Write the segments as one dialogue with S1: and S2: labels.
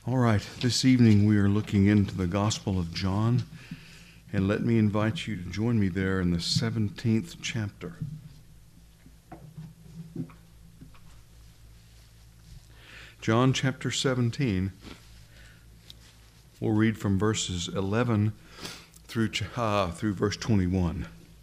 S1: All right, this evening we are looking into the Gospel of John, and let me invite you to join me there in the 17th chapter. John chapter 17, we'll read from verses 11 through verse 21.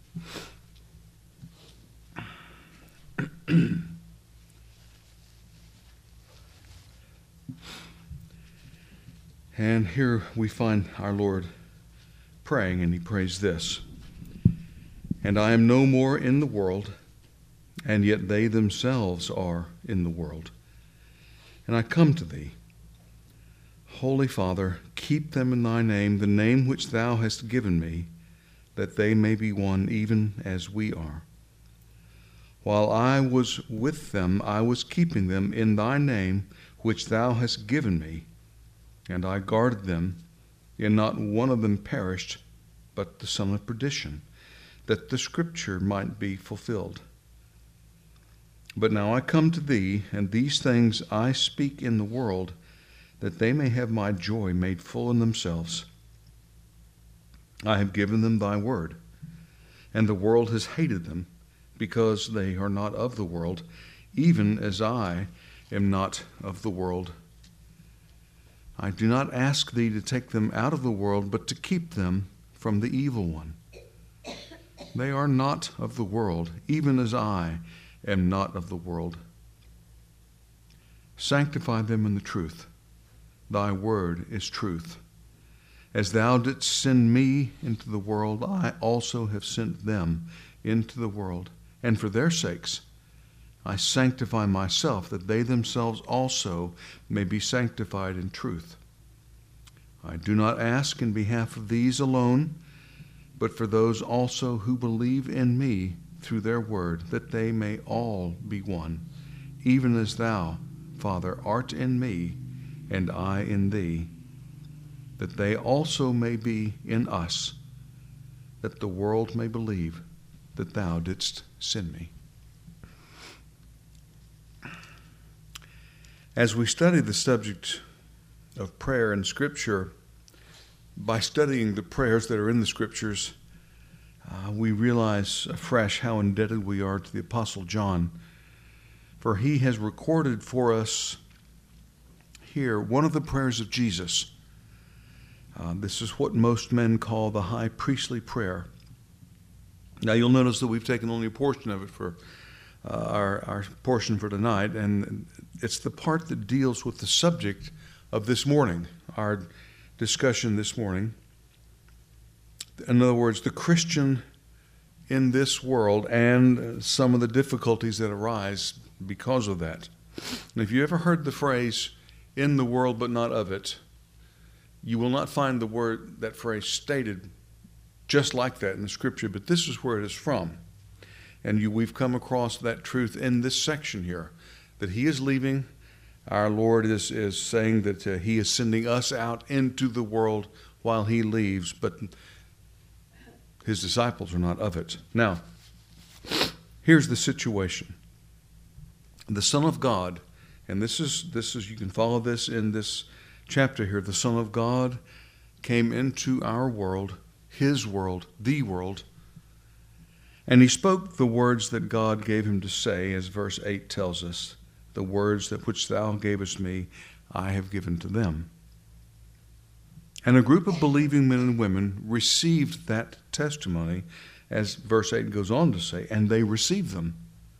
S1: And here we find our Lord praying, and he prays this: "And I am no more in the world, and yet they themselves are in the world. And I come to thee. Holy Father, keep them in thy name, the name which thou hast given me, that they may be one even as we are. While I was with them, I was keeping them in thy name which thou hast given me, and I guarded them, and not one of them perished, but the son of perdition, that the scripture might be fulfilled. But now I come to thee, and these things I speak in the world, that they may have my joy made full in themselves. I have given them thy word, and the world has hated them, because they are not of the world, even as I am not of the world. I do not ask thee to take them out of the world, but to keep them from the evil one. They are not of the world, even as I am not of the world. Sanctify them in the truth. Thy word is truth. As thou didst send me into the world, I also have sent them into the world. And for their sakes I sanctify myself, that they themselves also may be sanctified in truth. I do not ask in behalf of these alone, but for those also who believe in me through their word, that they may all be one, even as thou, Father, art in me, and I in thee, that they also may be in us, that the world may believe that thou didst send me." As we study the subject of prayer in Scripture, by studying the prayers that are in the Scriptures, we realize afresh how indebted we are to the Apostle John, for he has recorded for us here one of the prayers of Jesus. This is what most men call the high priestly prayer. Now you'll notice that we've taken only a portion of it for our portion for tonight, and it's the part that deals with the subject of this morning, our discussion this morning. In other words, the Christian in this world and some of the difficulties that arise because of that. And if you ever heard the phrase, "in the world but not of it," you will not find that phrase stated just like that in the Scripture, but this is where it is from. And we've come across that truth in this section here, that he is leaving. Our Lord is saying that he is sending us out into the world while he leaves, but his disciples are not of it. Now, here's the situation. The Son of God, and this is you can follow this in this chapter here. The Son of God came into our world, his world, the world, and he spoke the words that God gave him to say, as verse 8 tells us. The words that which thou gavest me, I have given to them. And a group of believing men and women received that testimony, as verse 8 goes on to say, and they received them.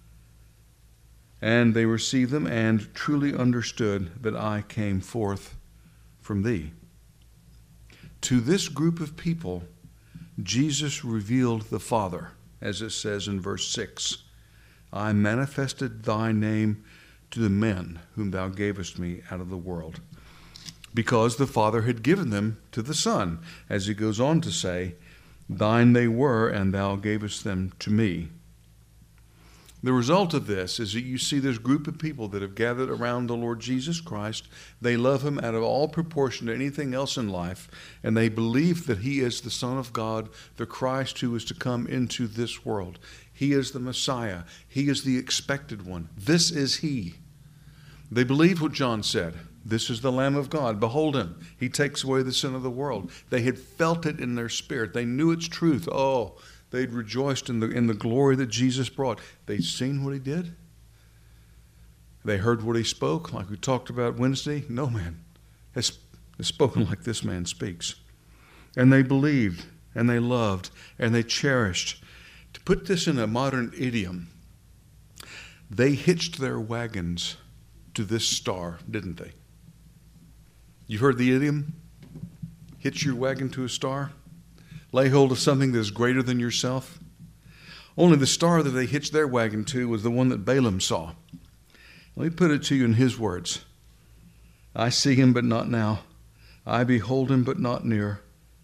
S1: And they received them and truly understood that I came forth from thee. To this group of people, Jesus revealed the Father, as it says in verse 6. I manifested thy name to the men whom thou gavest me out of the world. Because the Father had given them to the Son, as he goes on to say, thine they were, and thou gavest them to me. The result of this is that you see this group of people that have gathered around the Lord Jesus Christ. They love him out of all proportion to anything else in life, and they believe that he is the Son of God, the Christ who is to come into this world. He is the Messiah. He is the expected one. This is he. They believe what John said. This is the Lamb of God. Behold him. He takes away the sin of the world. They had felt it in their spirit. They knew its truth. Oh, they'd rejoiced in the glory that Jesus brought. They'd seen what he did. They heard what he spoke, like we talked about Wednesday. No man has spoken like this man speaks. And they believed, and they loved, and they cherished. To put this in a modern idiom, they hitched their wagons to this star, didn't they? You've heard the idiom? Hitch your wagon to a star? Lay hold of something that is greater than yourself? Only the star that they hitched their wagon to was the one that Balaam saw. Let me put it to you in his words. I see him, but not now. I behold him, but not near.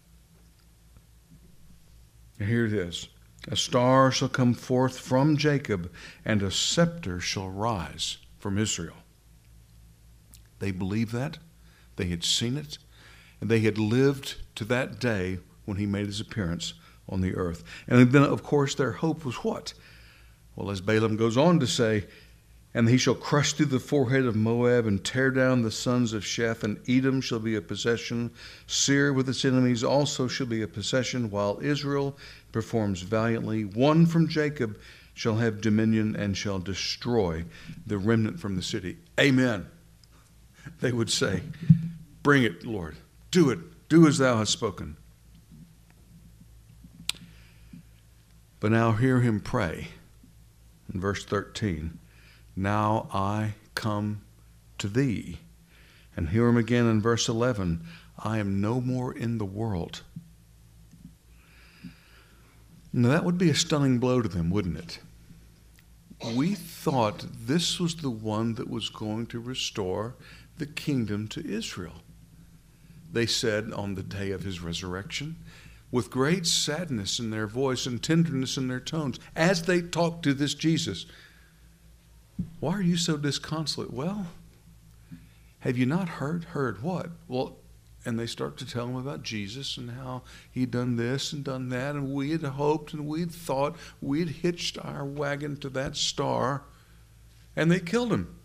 S1: And here it is. A star shall come forth from Jacob, and a scepter shall rise from Israel. They believed that. They had seen it. And they had lived to that day when he made his appearance on the earth. And then, of course, their hope was what? Well, as Balaam goes on to say, and he shall crush through the forehead of Moab and tear down the sons of Sheth, and Edom shall be a possession. Seir with its enemies also shall be a possession, while Israel performs valiantly. One from Jacob shall have dominion and shall destroy the remnant from the city. Amen. They would say, bring it, Lord. Do it. Do as thou hast spoken. But now hear him pray in verse 13. Now I come to thee. And hear him again in verse 11. I am no more in the world. Now that would be a stunning blow to them, wouldn't it? We thought this was the one that was going to restore the kingdom to Israel. They said on the day of his resurrection, with great sadness in their voice and tenderness in their tones, as they talked to this Jesus. Why are you so disconsolate? Well, have you not heard? Heard what? Well, and they start to tell him about Jesus and how he'd done this and done that, and we had hoped and we'd thought we'd hitched our wagon to that star, and they killed him.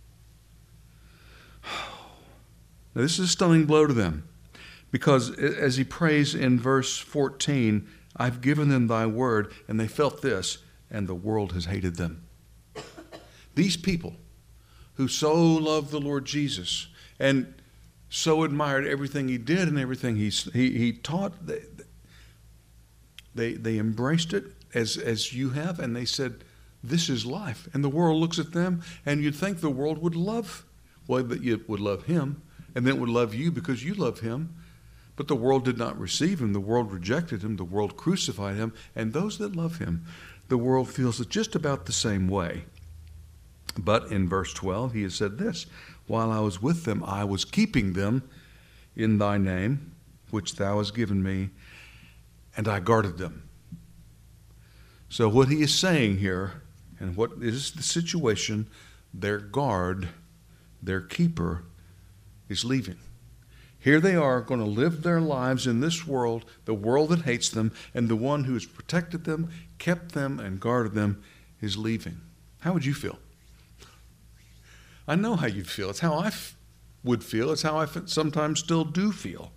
S1: Now, this is a stunning blow to them, because as he prays in verse 14, I've given them thy word, and they felt this, and the world has hated them. These people who so loved the Lord Jesus and so admired everything he did and everything he taught, they embraced it as you have, and they said, this is life. And the world looks at them, and you'd think the world would love, well, that you would love him, and then it would love you because you love him. But the world did not receive him. The world rejected him. The world crucified him. And those that love him, the world feels it just about the same way. But in verse 12, he has said this, while I was with them, I was keeping them in thy name, which thou hast given me, and I guarded them. So what he is saying here, and what is the situation, their guard, their keeper, is leaving. Here they are going to live their lives in this world, the world that hates them, and the one who has protected them, kept them, and guarded them is leaving. How would you feel? I know how you'd feel. It's how I would feel. It's how I sometimes still do feel.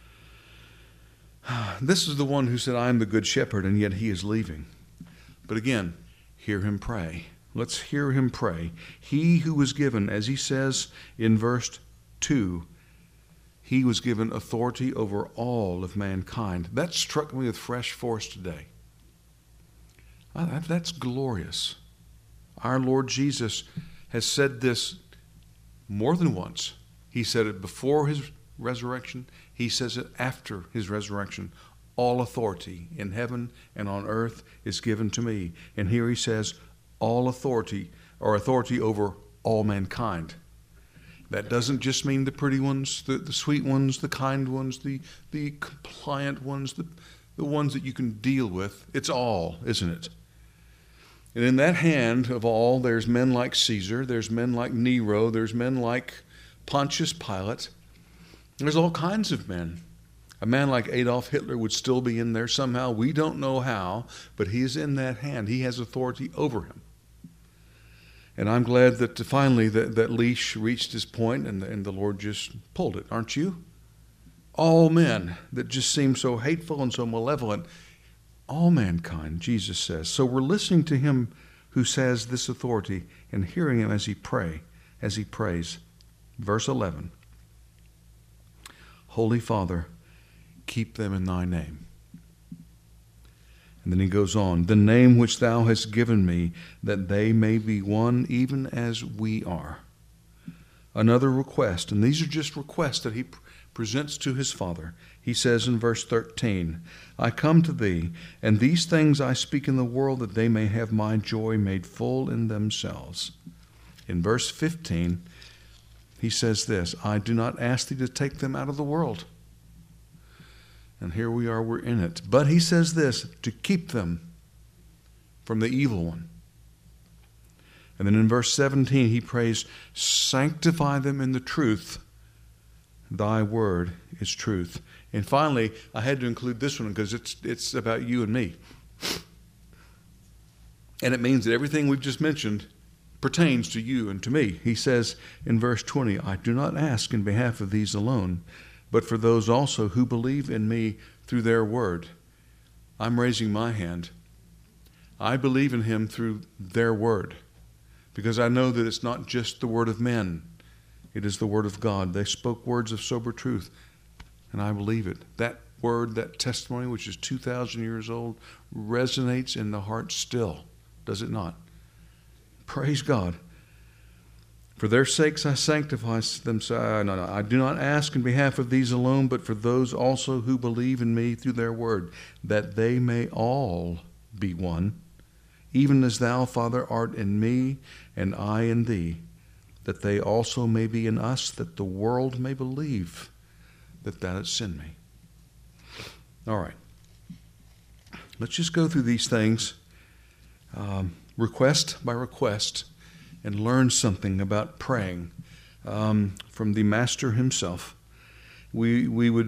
S1: This is the one who said, I am the good shepherd, and yet he is leaving. But again, hear him pray. Let's hear him pray. He who was given, as he says in verse 2, he was given authority over all of mankind. That struck me with fresh force today. That's glorious. Our Lord Jesus has said this more than once. He said it before his resurrection. He says it after his resurrection. All authority in heaven and on earth is given to me. And here he says, all authority, or authority over all mankind. That doesn't just mean the pretty ones, the sweet ones, the kind ones, the compliant ones, the ones that you can deal with. It's all, isn't it? And in that hand of all, there's men like Caesar, there's men like Nero, there's men like Pontius Pilate. There's all kinds of men. A man like Adolf Hitler would still be in there somehow. We don't know how, but he is in that hand. He has authority over him. And I'm glad that finally that leash reached its point and the Lord just pulled it, aren't you? All men that just seem so hateful and so malevolent, all mankind, Jesus says. So we're listening to him who says this authority and hearing him as he prays. Verse 11, Holy Father, keep them in thy name. And then he goes on, the name which thou hast given me, that they may be one even as we are. Another request, and these are just requests that he presents to his Father. He says in verse 13, I come to thee, and these things I speak in the world, that they may have my joy made full in themselves. In verse 15, he says this, I do not ask thee to take them out of the world. And here we are, we're in it. But he says this, to keep them from the evil one. And then in verse 17, he prays, sanctify them in the truth. Thy word is truth. And finally, I had to include this one because it's about you and me. And it means that everything we've just mentioned pertains to you and to me. He says in verse 20, I do not ask in behalf of these alone, but for those also who believe in me through their word. I'm raising my hand. I believe in him through their word, because I know that it's not just the word of men. It is the word of God. They spoke words of sober truth, and I believe it. That word, that testimony, which is 2,000 years old, resonates in the heart still, does it not? Praise God. For their sakes I sanctify them. No, I do not ask in behalf of these alone, but for those also who believe in me through their word, that they may all be one, even as thou, Father, art in me, and I in thee, that they also may be in us, that the world may believe that thou hast sent me. All right. Let's just go through these things, request by request, and learn something about praying from the Master himself. We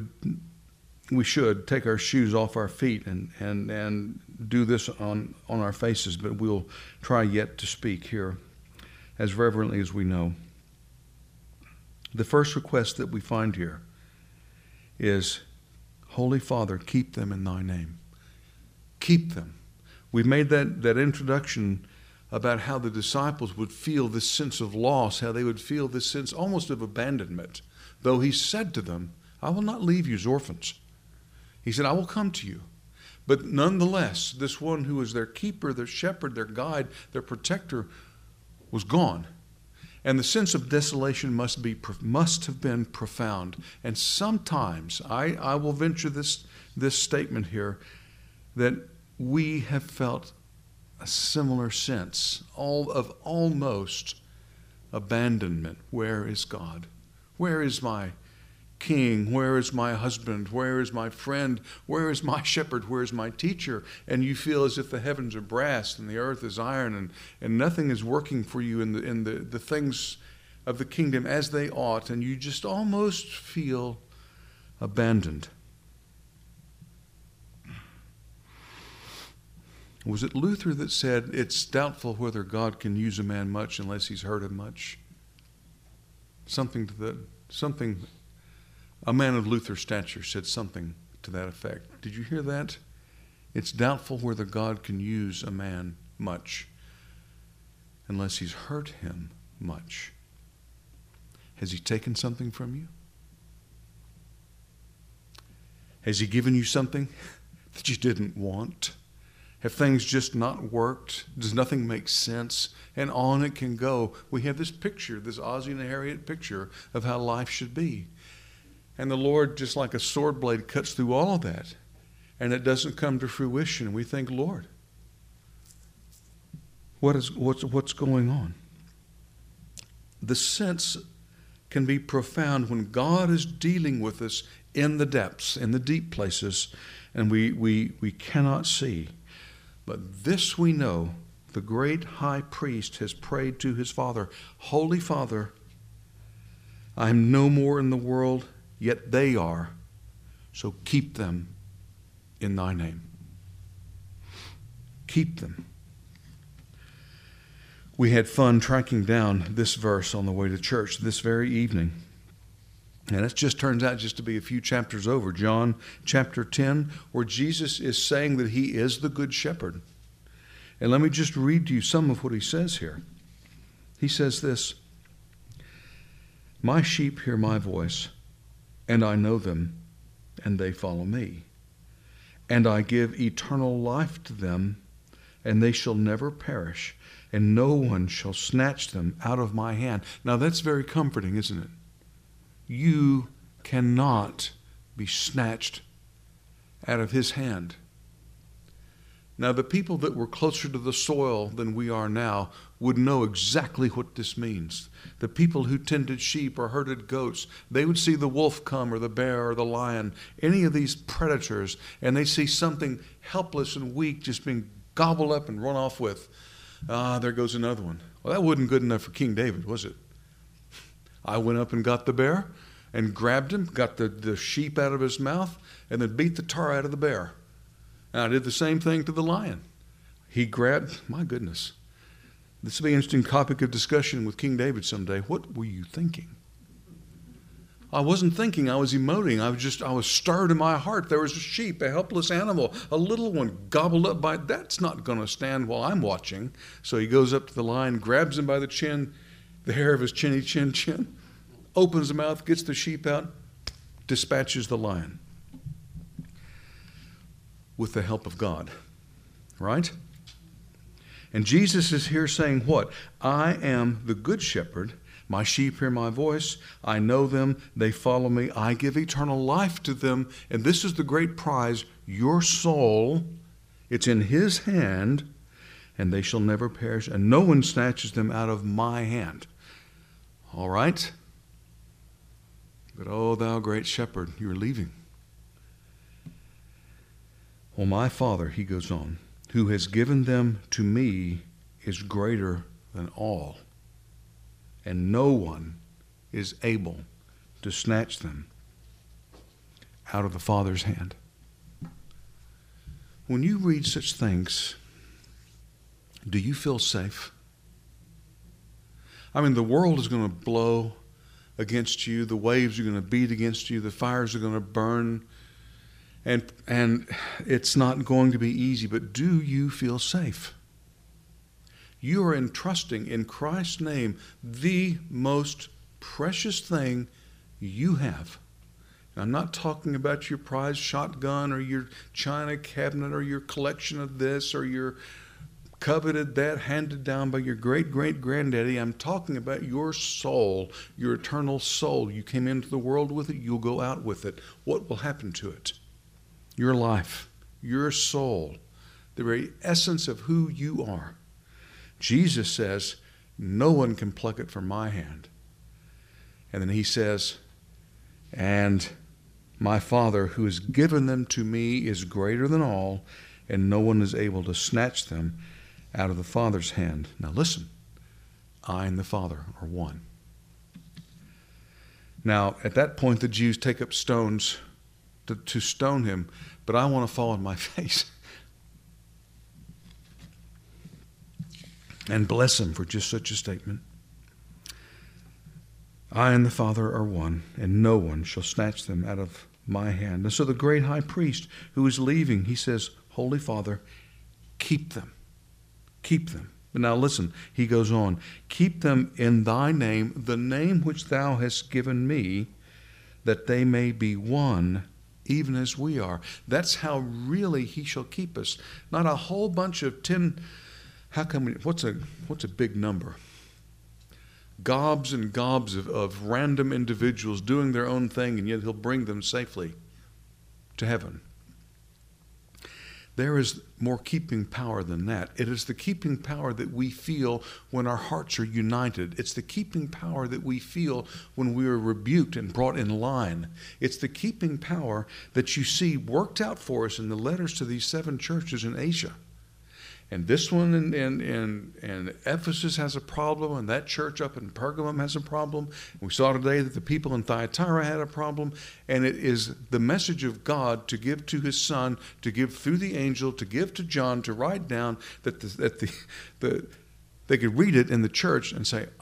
S1: should take our shoes off our feet and do this on our faces, but we'll try yet to speak here as reverently as we know. The first request that we find here is, Holy Father, keep them in thy name. Keep them. We made that introduction about how the disciples would feel this sense of loss, how they would feel this sense almost of abandonment, though he said to them, I will not leave you as orphans. He said, I will come to you. But nonetheless, this one who was their keeper, their shepherd, their guide, their protector, was gone. And the sense of desolation must have been profound. And sometimes, I will venture this statement here, that we have felt a similar sense, of almost abandonment. Where is God? Where is my king? Where is my husband? Where is my friend? Where is my shepherd? Where is my teacher? And you feel as if the heavens are brass and the earth is iron, and nothing is working for you in the things of the kingdom as they ought, and you just almost feel abandoned. Was it Luther that said, it's doubtful whether God can use a man much unless he's hurt him much? A man of Luther's stature said something to that effect. Did you hear that? It's doubtful whether God can use a man much unless he's hurt him much. Has he taken something from you? Has he given you something that you didn't want? Have things just not worked? Does nothing make sense? And on it can go. We have this picture, this Ozzie and Harriet picture of how life should be. And the Lord, just like a sword blade, cuts through all of that. And it doesn't come to fruition. We think, Lord, what's going on? The sense can be profound when God is dealing with us in the depths, in the deep places, and we cannot see. But this we know, the great high priest has prayed to his Father, Holy Father, I am no more in the world, yet they are, so keep them in thy name. Keep them. We had fun tracking down this verse on the way to church this very evening. And it just turns out just to be a few chapters over. John chapter 10, where Jesus is saying that he is the good shepherd. And let me just read to you some of what he says here. He says this, "My sheep hear my voice, and I know them, and they follow me. And I give eternal life to them, and they shall never perish, and no one shall snatch them out of my hand." Now that's very comforting, isn't it? You cannot be snatched out of his hand. Now, the people that were closer to the soil than we are now would know exactly what this means. The people who tended sheep or herded goats, they would see the wolf come or the bear or the lion, any of these predators, and they see something helpless and weak just being gobbled up and run off with. There goes another one. Well, that wasn't good enough for King David, was it? I went up and got the bear and grabbed him, got the sheep out of his mouth, and then beat the tar out of the bear. And I did the same thing to the lion. He grabbed, my goodness. This will be an interesting topic of discussion with King David someday. What were you thinking? I wasn't thinking, I was emoting. I was stirred in my heart. There was a sheep, a helpless animal, a little one gobbled up by, that's not going to stand while I'm watching. So he goes up to the lion, grabs him by the chin, the hair of his chinny chin, opens the mouth, gets the sheep out, dispatches the lion. With the help of God, right? And Jesus is here saying what? I am the good shepherd. My sheep hear my voice. I know them. They follow me. I give eternal life to them. And this is the great prize, your soul. It's in his hand, and they shall never perish, and no one snatches them out of my hand. All right? But, oh, thou great shepherd, you're leaving. Well, my Father, he goes on, who has given them to me is greater than all, and no one is able to snatch them out of the Father's hand. When you read such things, do you feel safe? I mean, the world is going to blow against you. The waves are going to beat against you. The fires are going to burn. And it's not going to be easy, but do you feel safe? You are entrusting in Christ's name the most precious thing you have. I'm not talking about your prized shotgun or your china cabinet or your collection of this or your coveted that handed down by your great-great-granddaddy. I'm talking about your soul, your eternal soul. You came into the world with it. You'll go out with it. What will happen to it? Your life, your soul, the very essence of who you are. Jesus says, no one can pluck it from my hand. And then he says, and my Father who has given them to me is greater than all, and no one is able to snatch them out of the Father's hand. Now listen, I and the Father are one. Now, at that point, the Jews take up stones to stone him, but I want to fall on my face and bless him for just such a statement. I and the Father are one, and no one shall snatch them out of my hand. And so the great high priest who is leaving, he says, Holy Father, keep them. Keep them. But now listen, he goes on, keep them in thy name, the name which thou hast given me, that they may be one, even as we are. That's how really he shall keep us. Not a whole bunch of 10, what's a big number? Gobs and gobs of random individuals doing their own thing, and yet he'll bring them safely to heaven. There is more keeping power than that. It is the keeping power that we feel when our hearts are united. It's the keeping power that we feel when we are rebuked and brought in line. It's the keeping power that you see worked out for us in the letters to these 7 churches in Asia. And this one in Ephesus has a problem, and that church up in Pergamum has a problem. We saw today that the people in Thyatira had a problem, and it is the message of God to give to his Son, to give through the angel, to give to John, to write down that They could read it in the church and say,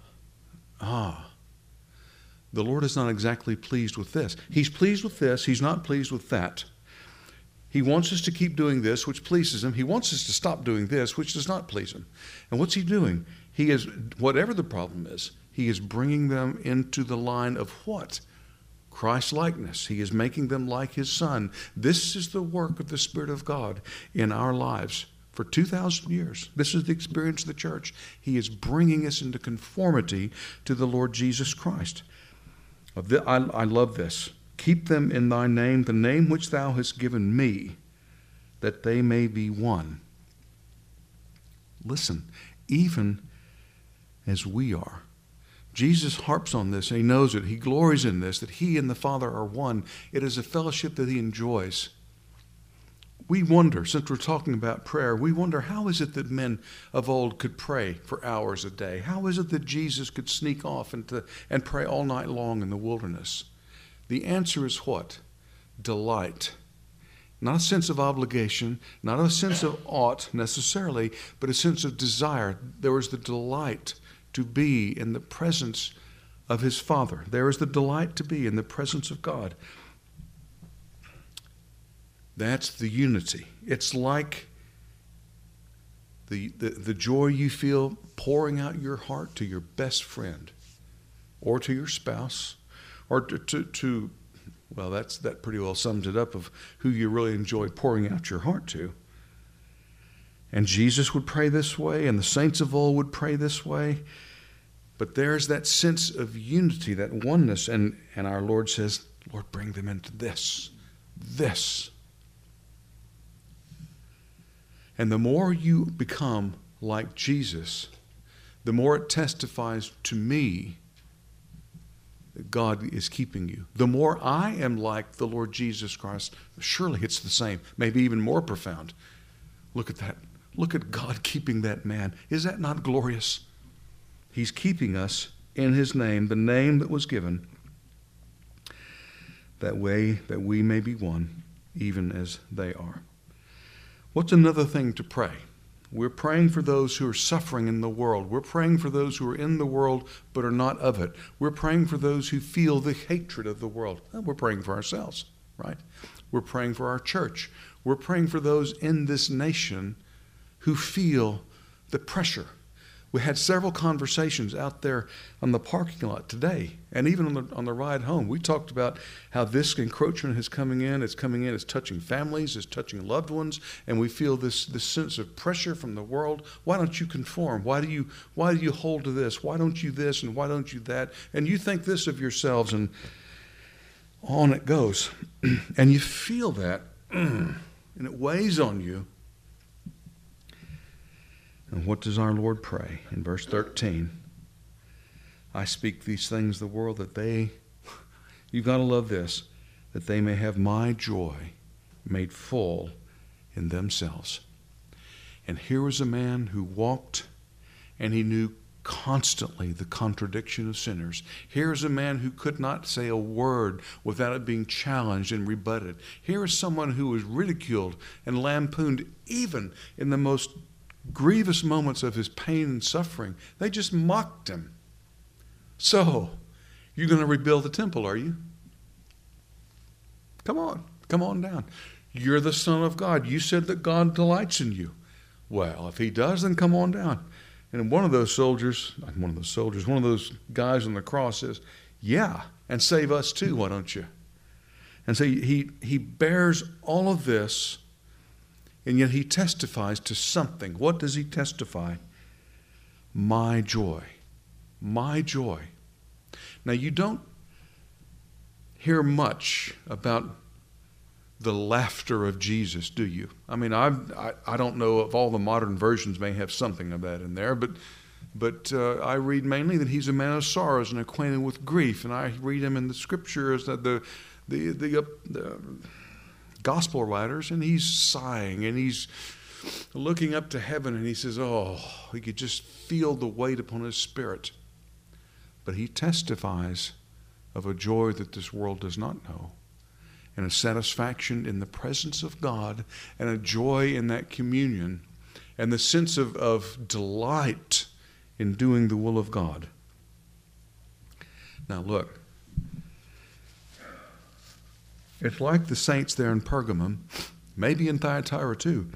S1: the Lord is not exactly pleased with this. He's pleased with this. He's not pleased with that. He wants us to keep doing this, which pleases him. He wants us to stop doing this, which does not please him. And what's he doing? He is, whatever the problem is, he is bringing them into the line of what? Christ-likeness. He is making them like his Son. This is the work of the Spirit of God in our lives for 2,000 years. This is the experience of the church. He is bringing us into conformity to the Lord Jesus Christ. I love this. Keep them in thy name, the name which thou hast given me, that they may be one. Listen, even as we are. Jesus harps on this, and he knows it. He glories in this, that he and the Father are one. It is a fellowship that he enjoys. We wonder, since we're talking about prayer, we wonder, how is it that men of old could pray for hours a day? How is it that Jesus could sneak off and pray all night long in the wilderness? The answer is what? Delight. Not a sense of obligation, not a sense of ought necessarily, but a sense of desire. There was the delight to be in the presence of his Father. There is the delight to be in the presence of God. That's the unity. It's like the joy you feel pouring out your heart to your best friend or to your spouse or to well, that pretty well sums it up of who you really enjoy pouring out your heart to. And Jesus would pray this way, and the saints of old would pray this way. But there's that sense of unity, that oneness, and our Lord says, Lord, bring them into this. And the more you become like Jesus, the more it testifies to me that God is keeping you. The more I am like the Lord Jesus Christ, surely it's the same, maybe even more profound. Look at that. Look at God keeping that man. Is that not glorious? He's keeping us in his name, the name that was given, that way that we may be one, even as they are. What's another thing to pray? We're praying for those who are suffering in the world. We're praying for those who are in the world but are not of it. We're praying for those who feel the hatred of the world. Well, we're praying for ourselves, right? We're praying for our church. We're praying for those in this nation who feel the pressure. We had several conversations out there on the parking lot today, and even on the ride home. We talked about how this encroachment is coming in. It's touching families, it's touching loved ones, and we feel this sense of pressure from the world. Why don't you conform? Why do you hold to this? Why don't you this, and why don't you that? And you think this of yourselves, and on it goes. And you feel that, and it weighs on you. And what does our Lord pray? In verse 13, I speak these things to the world that they, you've got to love this, that they may have my joy made full in themselves. And here was a man who walked and he knew constantly the contradiction of sinners. Here is a man who could not say a word without it being challenged and rebutted. Here is someone who was ridiculed and lampooned even in the most grievous moments of his pain and suffering. They just mocked him. So, you're going to rebuild the temple, are you? Come on down. You're the Son of God. You said that God delights in you. Well, if he does, then come on down. And one of those guys on the cross says, yeah, and save us too, why don't you? And so he bears all of this, and yet he testifies to something. What does he testify? My joy. My joy. Now, you don't hear much about the laughter of Jesus, do you? I mean, I don't know if all the modern versions may have something of that in there, but I read mainly that he's a man of sorrows and acquainted with grief, and I read him in the scriptures that the gospel writers, and he's sighing and he's looking up to heaven, and he says, oh, he could just feel the weight upon his spirit. But he testifies of a joy that this world does not know, and a satisfaction in the presence of God, and a joy in that communion, and the sense of delight in doing the will of God. Now look, it's like the saints there in Pergamum, maybe in Thyatira too,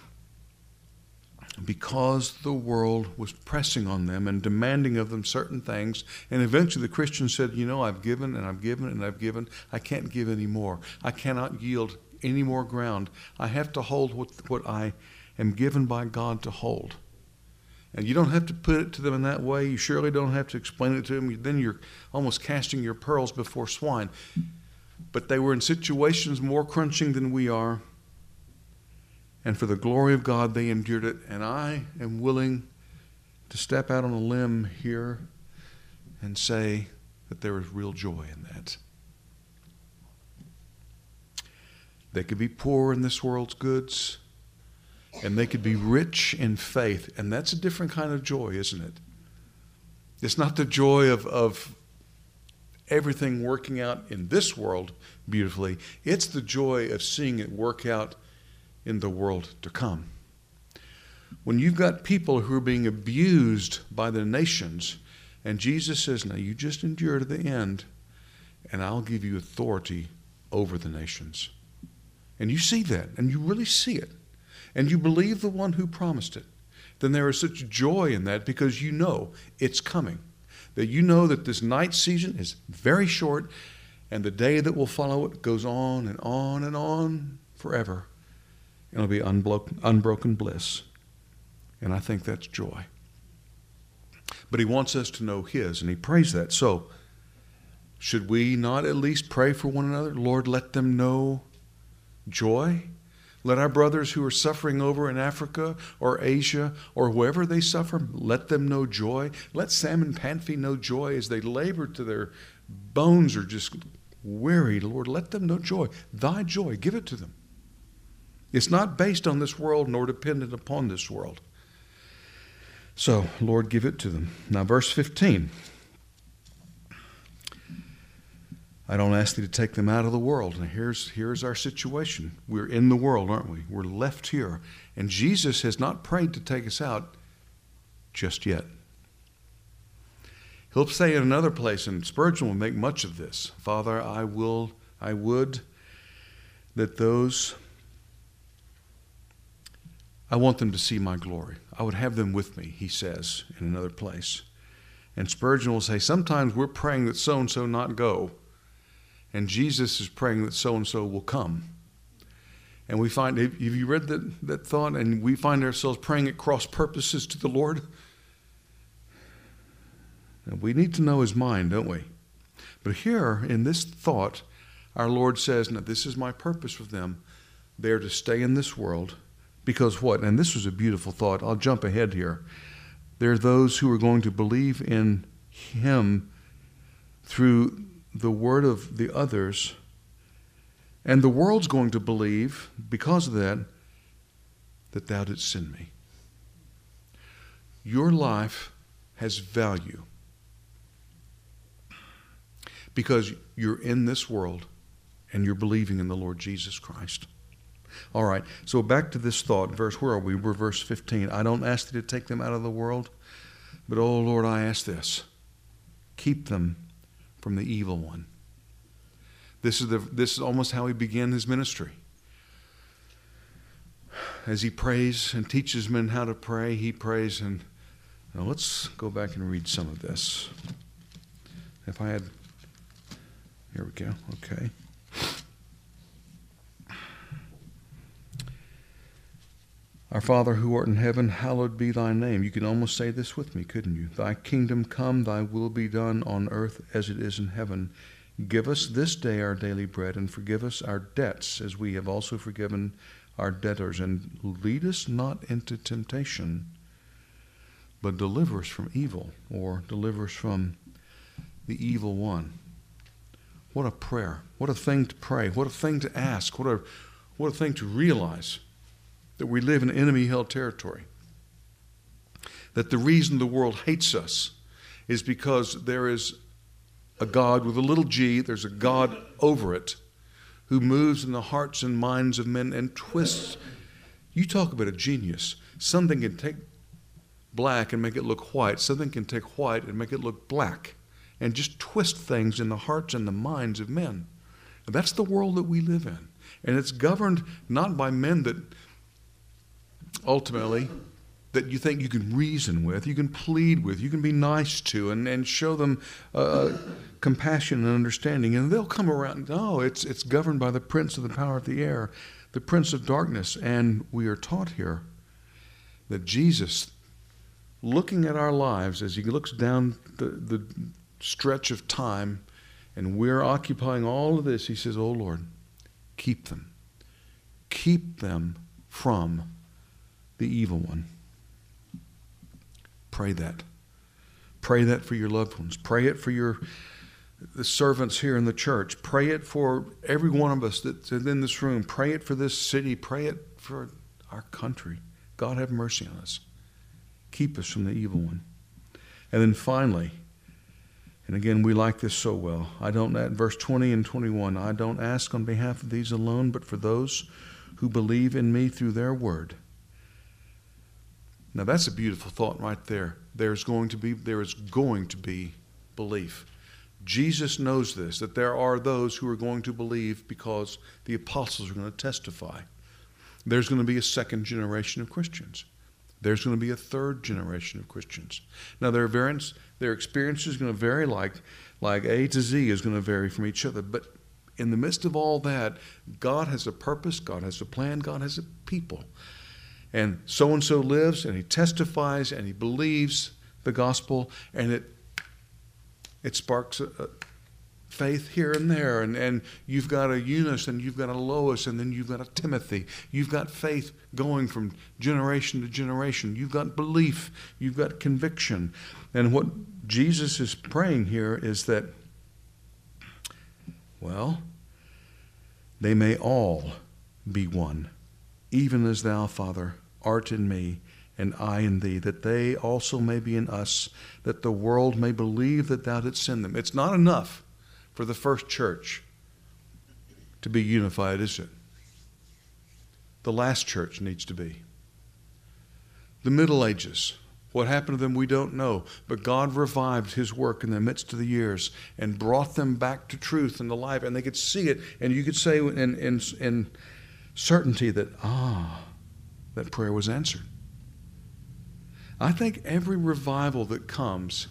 S1: because the world was pressing on them and demanding of them certain things, and eventually the Christians said, I've given and I've given and I've given. I can't give any more. I cannot yield any more ground. I have to hold what I am given by God to hold. And you don't have to put it to them in that way. You surely don't have to explain it to them. Then you're almost casting your pearls before swine. But they were in situations more crunching than we are. And for the glory of God, they endured it. And I am willing to step out on a limb here and say that there is real joy in that. They could be poor in this world's goods, and they could be rich in faith. And that's a different kind of joy, isn't it? It's not the joy of everything working out in this world beautifully. It's the joy of seeing it work out in the world to come. When you've got people who are being abused by the nations, and Jesus says, now you just endure to the end, and I'll give you authority over the nations. And you see that, and you really see it, and you believe the one who promised it, then there is such joy in that because you know it's coming. That you know that this night season is very short, and the day that will follow it goes on and on and on forever. It'll be unbroken bliss. And I think that's joy. But he wants us to know his, and he prays that. So, should we not at least pray for one another? Lord, let them know joy. Let our brothers who are suffering over in Africa or Asia or wherever they suffer, let them know joy. Let Sam and Panfi know joy as they labor to their bones are just wearied. Lord, let them know joy. Thy joy, give it to them. It's not based on this world nor dependent upon this world. So, Lord, give it to them. Now, verse 15. I don't ask thee to take them out of the world. Now, here's our situation. We're in the world, aren't we? We're left here. And Jesus has not prayed to take us out just yet. He'll say in another place, and Spurgeon will make much of this, Father, I would that those, I want them to see my glory. I would have them with me, he says in another place. And Spurgeon will say, sometimes we're praying that so-and-so not go. And Jesus is praying that so-and-so will come. And we find, have you read that thought? And we find ourselves praying at cross purposes to the Lord. And we need to know his mind, don't we? But here, in this thought, our Lord says, now this is my purpose with them. They're to stay in this world. Because what? And this was a beautiful thought. I'll jump ahead here. There are those who are going to believe in him through the word of the others, and the world's going to believe, because of that thou didst send me. Your life has value because you're in this world and you're believing in the Lord Jesus Christ. All right, so back to this thought. Where are we? We're verse 15. I don't ask thee to take them out of the world, but, oh Lord, I ask this. Keep them from the evil one. This is almost how he began his ministry. As he prays and teaches men how to pray, he prays. And now let's go back and read some of this. If I had, here we go. Okay. Our Father who art in heaven, hallowed be thy name. You can almost say this with me, couldn't you? Thy kingdom come, thy will be done on earth as it is in heaven. Give us this day our daily bread, and forgive us our debts as we have also forgiven our debtors. And lead us not into temptation, but deliver us from evil, or deliver us from the evil one. What a prayer. What a thing to pray. What a thing to ask. What a thing to realize. That we live in enemy-held territory. That the reason the world hates us is because there is a God with a little g, there's a God over it, who moves in the hearts and minds of men and twists You talk about a genius. Something can take black and make it look white. Something can take white and make it look black, and just twist things in the hearts and the minds of men. And that's the world that we live in. And it's governed not by men that ultimately that you think you can reason with, you can plead with, you can be nice to, and show them compassion and understanding. And they'll come around. No, it's governed by the prince of the power of the air, the prince of darkness. And we are taught here that Jesus, looking at our lives as he looks down the stretch of time, and we're occupying all of this, he says, oh Lord, keep them. Keep them from the evil one. Pray that. Pray that for your loved ones. Pray it for the servants here in the church. Pray it for every one of us that's in this room. Pray it for this city. Pray it for our country. God have mercy on us. Keep us from the evil one. And then finally, and again, we like this so well. Verse 20 and 21, I don't ask on behalf of these alone, but for those who believe in me through their word. Now that's a beautiful thought right there. There is going to be belief. Jesus knows this, that there are those who are going to believe because the apostles are going to testify. There's going to be a second generation of Christians. There's going to be a third generation of Christians. Now their experience is going to vary, like A to Z is going to vary from each other. But in the midst of all that, God has a purpose, God has a plan, God has a people. And so-and-so lives, and he testifies, and he believes the gospel, and it sparks a faith here and there. And you've got a Eunice, and you've got a Lois, and then you've got a Timothy. You've got faith going from generation to generation. You've got belief. You've got conviction. And what Jesus is praying here is that, well, they may all be one, even as thou, Father, art in me, and I in thee, that they also may be in us, that the world may believe that thou didst send them. It's not enough for the first church to be unified, is it? The last church needs to be. The Middle Ages, what happened to them we don't know, but God revived his work in the midst of the years and brought them back to truth and to life, and they could see it, and you could say in certainty that, that prayer was answered. I think every revival that comes,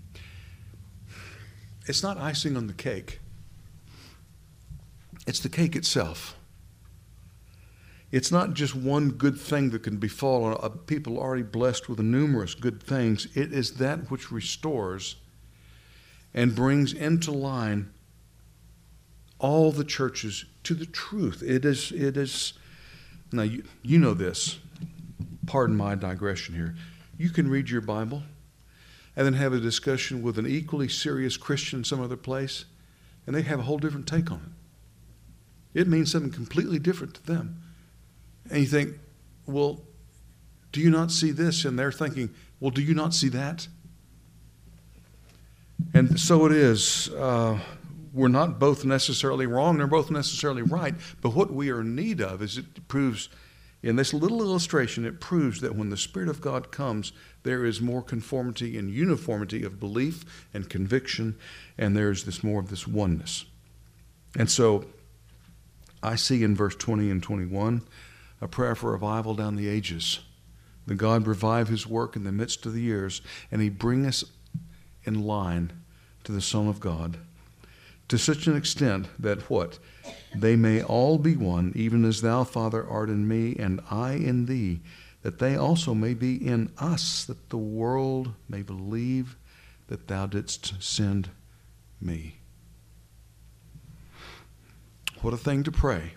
S1: it's not icing on the cake. It's the cake itself. It's not just one good thing that can befall a people already blessed with numerous good things. It is that which restores and brings into line all the churches to the truth. It is. Now, you know this. Pardon my digression here. You can read your Bible and then have a discussion with an equally serious Christian some other place, and they have a whole different take on it. It means something completely different to them. And you think, well, do you not see this? And they're thinking, well, do you not see that? And so it is. We're not both necessarily wrong, they're both necessarily right. But what we are in need of is it proves, in this little illustration, it proves that when the Spirit of God comes, there is more conformity and uniformity of belief and conviction, and there's more of this oneness. And so I see in verse 20 and 21 a prayer for revival down the ages. That God revive his work in the midst of the years, and he bring us in line to the Son of God, to such an extent that what? They may all be one, even as thou, Father, art in me, and I in thee, that they also may be in us, that the world may believe that thou didst send me. What a thing to pray.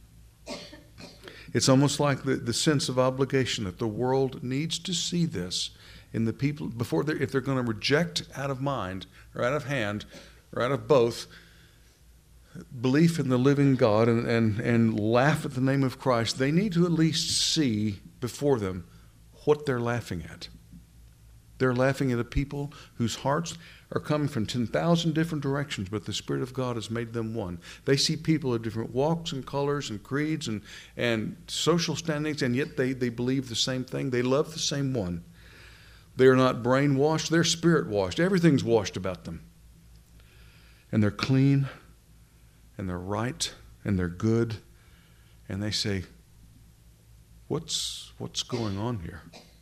S1: It's almost like the sense of obligation that the world needs to see this in the people if they're going to reject out of mind or out of hand or out of both belief in the living God and laugh at the name of Christ. They need to at least see before them what they're laughing at. They're laughing at a people whose hearts are coming from 10,000 different directions, but the Spirit of God has made them one. They see people of different walks and colors and creeds and social standings, and yet they believe the same thing. They love the same one. They are not brainwashed. They're spirit-washed. Everything's washed about them. And they're clean, and they're right, and they're good. And they say, what's going on here?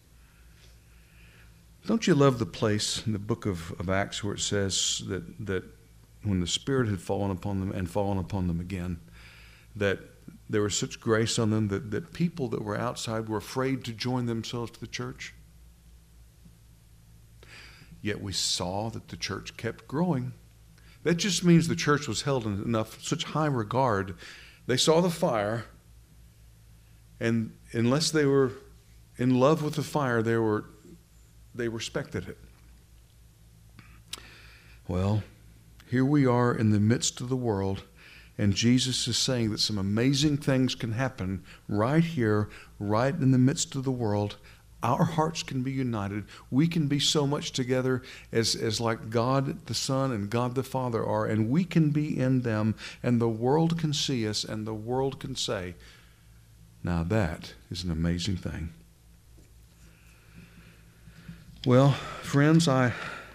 S1: Don't you love the place in the book of Acts where it says that when the Spirit had fallen upon them and fallen upon them again, that there was such grace on them that people that were outside were afraid to join themselves to the church? Yet we saw that the church kept growing. That just means the church was held in such high regard. They saw the fire, and unless they were in love with the fire, they respected it. Well, here we are in the midst of the world, and Jesus is saying that some amazing things can happen right here, right in the midst of the world. Our hearts can be united. We can be so much together as like God the Son and God the Father are, and we can be in them, and the world can see us, and the world can say, now that is an amazing thing. Well, friends, I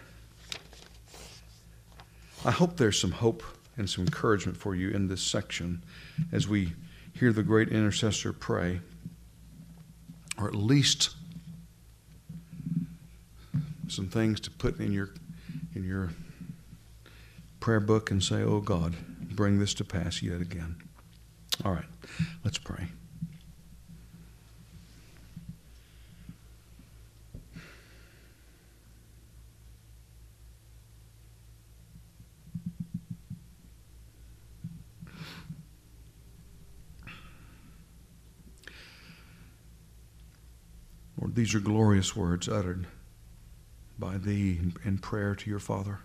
S1: hope there's some hope and some encouragement for you in this section as we hear the great intercessor pray, or at least some things to put in your prayer book and say, oh God, bring this to pass yet again. All right, let's pray. Lord, these are glorious words uttered by Thee in prayer to Your Father.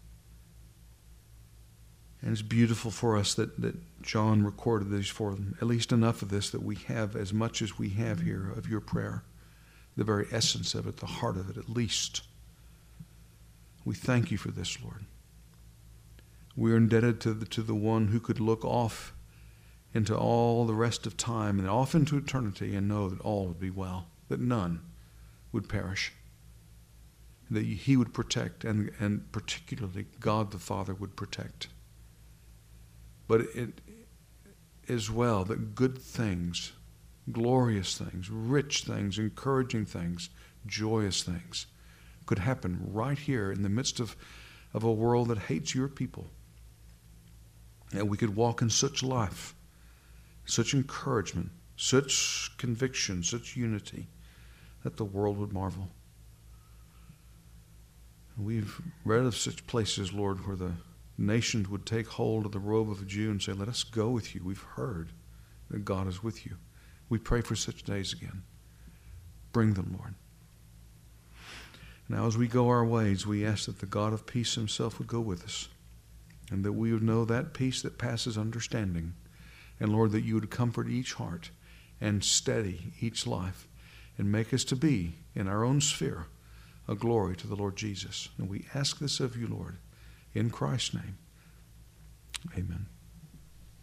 S1: And it's beautiful for us that John recorded these for them, at least enough of this that we have as much as we have here of Your prayer, the very essence of it, the heart of it at least. We thank You for this, Lord. We are indebted to the one who could look off into all the rest of time and off into eternity and know that all would be well, that none would perish, that He would protect, and particularly God the Father would protect. But it as well that good things, glorious things, rich things, encouraging things, joyous things could happen right here in the midst of a world that hates Your people. And we could walk in such life, such encouragement, such conviction, such unity, that the world would marvel. We've read of such places, Lord, where the nations would take hold of the robe of a Jew and say, let us go with You. We've heard that God is with You. We pray for such days again. Bring them, Lord. Now as we go our ways, we ask that the God of peace Himself would go with us, and that we would know that peace that passes understanding. And Lord, that You would comfort each heart and steady each life and make us to be, in our own sphere, a glory to the Lord Jesus. And we ask this of You, Lord, in Christ's name. Amen.